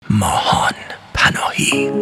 ماهان پناهی.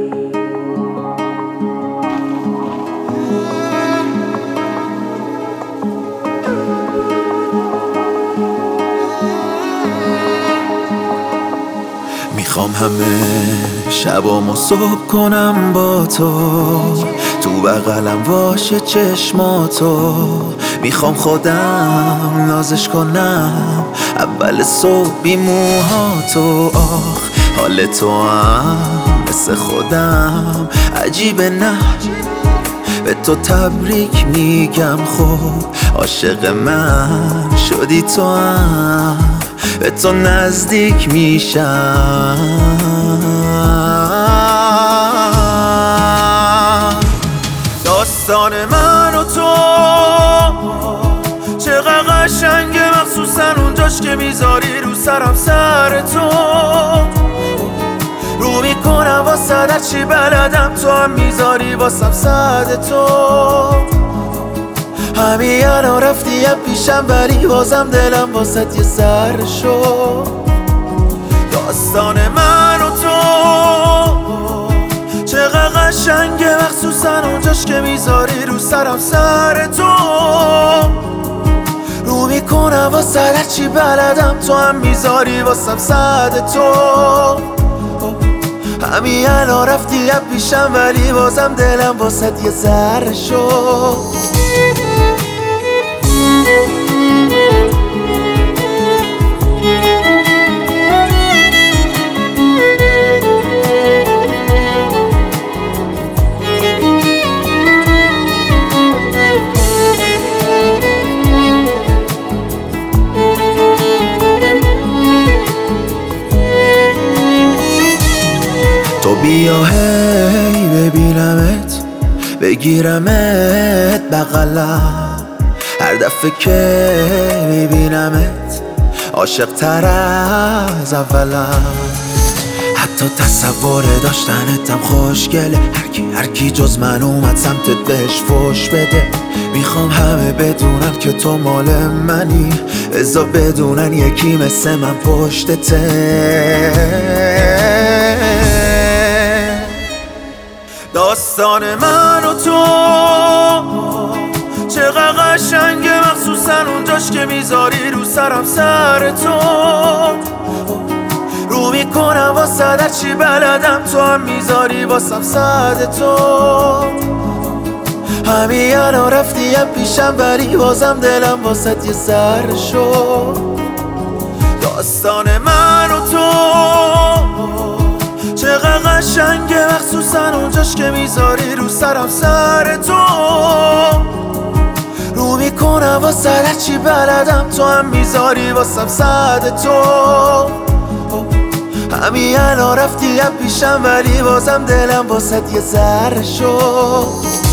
میخوام همه شبامو صبح کنم با تو بغلم باشه چشماتو. میخوام خودم نازش کنم اول صبح بی موهاتو. آخ حال تو هم مثل خودم عجیبه نه، به تو تبریک میگم. خب عاشق من شدی تو هم، به تو نزدیک میشم. داستان من و تو چقدر قشنگه، مخصوصا اونجاش که میذاری رو سرم سر تو. رو میکنم واسه در چی بلدم، تو هم میذاری واسم صد تو. همین الان رفتی پیشم ولی بازم دلم واسه یه سر شد. داستان من و تو چقدر قشنگه، مخصوصا اونجاش که میذاری رو سرم سر تو. رو میکنم واسه در چی بلدم، تو هم میذاری واسم صد تو. همین الان رفتی پیشم ولی بازم دلم واسه یه ذره شد. تو بیا هی ببینمت، بگیرمت بغلم. هر دفعه که میبینمت عاشق تر از اولم. حتی تصور داشتنتم خوشگله، هر کی جز من اومد سمتت بهش فوش بده. میخوام همه بدونن که تو مال منی، ازا بدونن یکی مثل من پشتته. داستان من و تو چقدر قشنگه، مخصوصا اونجاش که میذاری رو سرم سر تو. رو میکنم واسه در چی بلدم، تو هم میذاری واسم صد تو. همین الان رفتی پیشم ولی بازم دلم واسه یه سر شد. داستان من و تو چقدر قشنگه، مخصوصا اونجاش که میذاری رو سرم سر تو. رو میکنم واسه در چی بلدم، تو هم میذاری واسم صد تو. همین الان رفتی پیشم ولی بازم دلم واسه یه ذره شد.